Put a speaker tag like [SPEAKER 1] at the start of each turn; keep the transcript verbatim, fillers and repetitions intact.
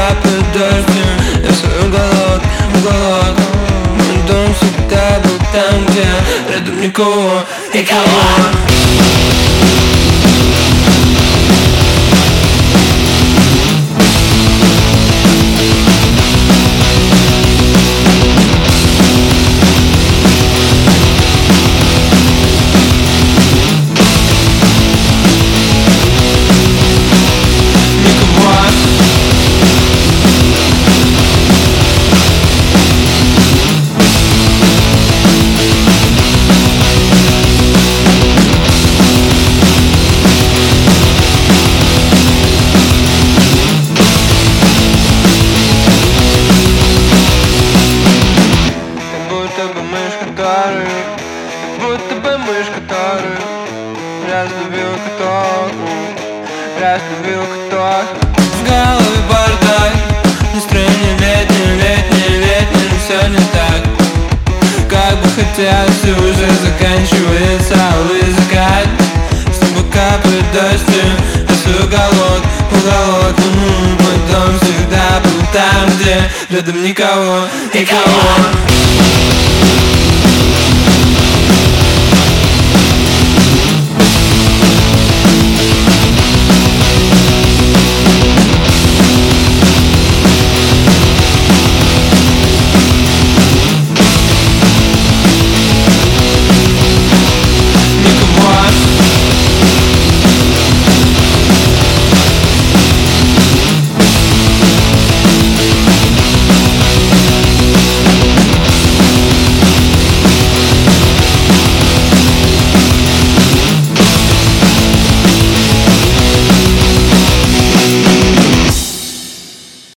[SPEAKER 1] капает дождь, я в свой уголок, уголок. Мой дом всегда был там, где рядом никого и кого. Будто бы мышь, которую раздавил каток, раздавил каток. В голове бардак, настроение летнее, летнее, летнее, но все не так. Как бы хотелось, и уже заканчивается алый закат. С неба капает дождь, я свой уголок, уголок. М-м, мой дом всегда был там, где рядом никого и кого.